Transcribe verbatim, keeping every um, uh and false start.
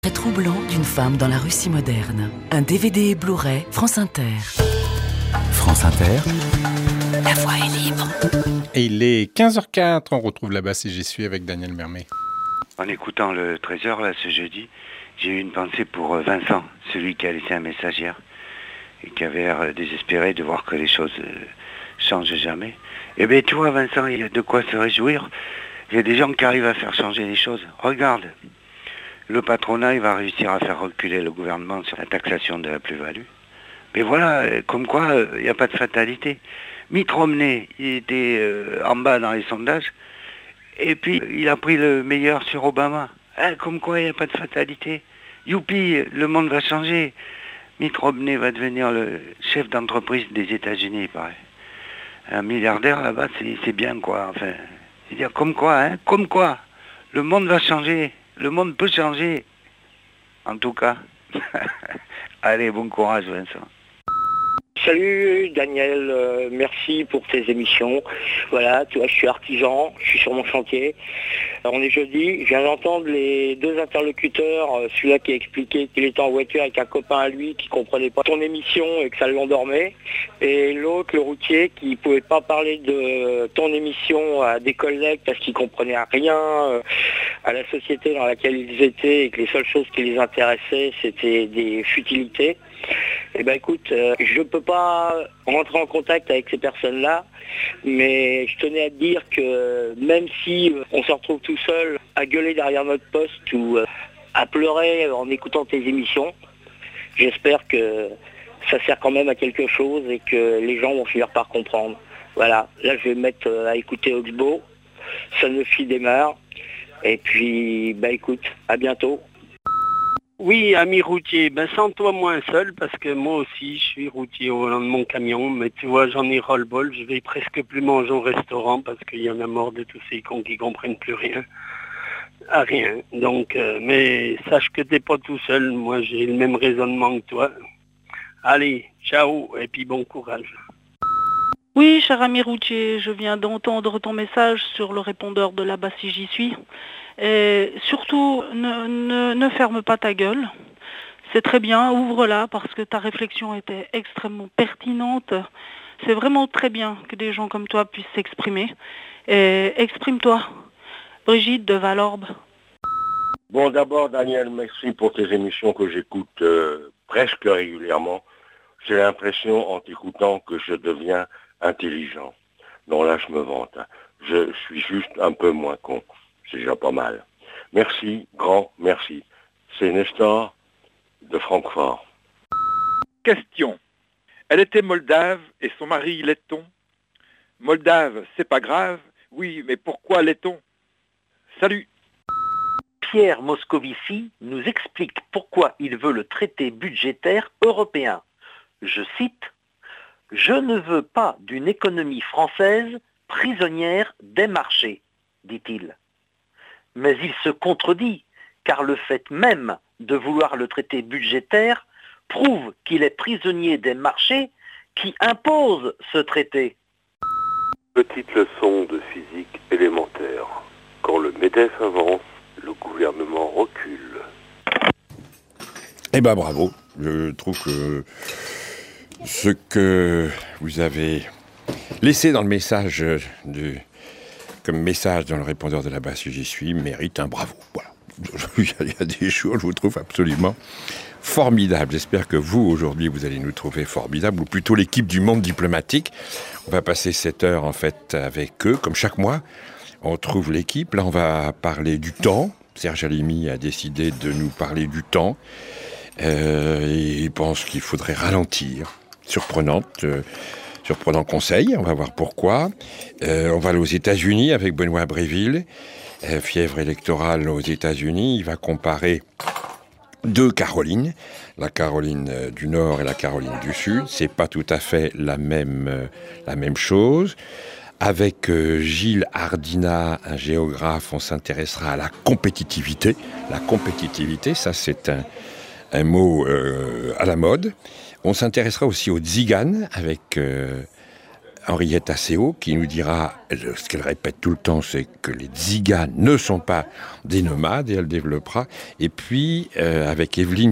Très troublant d'une femme dans la Russie moderne. Un D V D et Blu-ray, France Inter. France Inter. La voix est libre. Et il est quinze heures quatre, on retrouve là-bas si j'y suis avec Daniel Mermet. En écoutant le Trésor là ce jeudi, j'ai eu une pensée pour Vincent, celui qui a laissé un message hier et qui avait l'air désespéré de voir que les choses euh, changent jamais. Eh bien tu vois Vincent, il y a de quoi se réjouir. Il y a des gens qui arrivent à faire changer les choses. Regarde, le patronat il va réussir à faire reculer le gouvernement sur la taxation de la plus-value. Mais voilà, comme quoi il n'y a pas de fatalité. Mitt Romney, il était euh, en bas dans les sondages, et puis il a pris le meilleur sur Obama. Hein, comme quoi il n'y a pas de fatalité. Youpi, le monde va changer. Mitt Romney va devenir le chef d'entreprise des États-Unis, il paraît. Un milliardaire là-bas, c'est, c'est bien quoi. Enfin, c'est-à-dire comme quoi, hein, comme quoi. Le monde va changer. Le monde peut changer. En tout cas. Allez, bon courage Vincent. Salut Daniel, euh, merci pour tes émissions. Voilà, tu vois, je suis artisan, je suis sur mon chantier. Alors, on est jeudi, je viens d'entendre les deux interlocuteurs, euh, celui-là qui a expliqué qu'il était en voiture avec un copain à lui qui comprenait pas ton émission et que ça l'endormait. Et l'autre, le routier, qui pouvait pas parler de ton émission à des collègues parce qu'ils comprenaient rien euh, à la société dans laquelle ils étaient et que les seules choses qui les intéressaient, c'était des futilités. Eh ben écoute, euh, je ne peux pas rentrer en contact avec ces personnes-là, mais je tenais à te dire que même si euh, on se retrouve tout seul à gueuler derrière notre poste ou euh, à pleurer en écoutant tes émissions, j'espère que ça sert quand même à quelque chose et que les gens vont finir par comprendre. Voilà, là je vais me mettre euh, à écouter Oxbow, Sanofi démarre, et puis bah écoute, à bientôt. Oui, ami routier, ben sens-toi moins seul parce que moi aussi je suis routier au volant de mon camion, mais tu vois j'en ai ras-le-bol, je vais presque plus manger au restaurant parce qu'il y en a mort de tous ces cons qui comprennent plus rien, à rien. Donc, euh, mais sache que t'es pas tout seul, moi j'ai le même raisonnement que toi. Allez, ciao et puis bon courage. Oui, cher ami routier, je viens d'entendre ton message sur le répondeur de là-bas si j'y suis. Et surtout, ne, ne, ne ferme pas ta gueule. C'est très bien, ouvre-la parce que ta réflexion était extrêmement pertinente. C'est vraiment très bien que des gens comme toi puissent s'exprimer. Et exprime-toi. Brigitte de Valorbe. Bon, d'abord, Daniel, merci pour tes émissions que j'écoute euh, presque régulièrement. J'ai l'impression, en t'écoutant, que je deviens intelligent. Non, là, je me vante. Hein. Je suis juste un peu moins con. C'est déjà pas mal. Merci, grand merci. C'est Nestor de Francfort. Question. Elle était moldave et son mari letton. Moldave, c'est pas grave. Oui, mais pourquoi letton? Salut. Pierre Moscovici nous explique pourquoi il veut le traité budgétaire européen. Je cite, « Je ne veux pas d'une économie française prisonnière des marchés, dit-il. » Mais il se contredit, car le fait même de vouloir le traité budgétaire prouve qu'il est prisonnier des marchés qui imposent ce traité. Petite leçon de physique élémentaire. Quand le MEDEF avance, le gouvernement recule. Eh ben bravo, je trouve que ce que vous avez laissé dans le message de... comme message dans le répondeur de la base si j'y suis, mérite un bravo. Voilà. Il y a des choses, je vous trouve absolument formidables. J'espère que vous, aujourd'hui, vous allez nous trouver formidables, ou plutôt l'équipe du Monde diplomatique. On va passer cette heure, en fait, avec eux, comme chaque mois. On trouve l'équipe. Là, on va parler du temps. Serge Alimi a décidé de nous parler du temps. Euh, et il pense qu'il faudrait ralentir. Surprenante. Euh, Surprenant conseil, on va voir pourquoi. Euh, on va aller aux États-Unis avec Benoît Bréville. Euh, fièvre électorale aux États-Unis. Il va comparer deux Carolines, la Caroline euh, du Nord et la Caroline du Sud. C'est pas tout à fait la même, euh, la même chose. Avec euh, Gilles Hardina, un géographe, on s'intéressera à la compétitivité. La compétitivité, ça c'est un, un mot euh, à la mode. On s'intéressera aussi aux tziganes avec euh, Henriette Asseo qui nous dira, ce qu'elle répète tout le temps, c'est que les Tziganes ne sont pas des nomades, et elle développera. Et puis, euh, avec Evelyne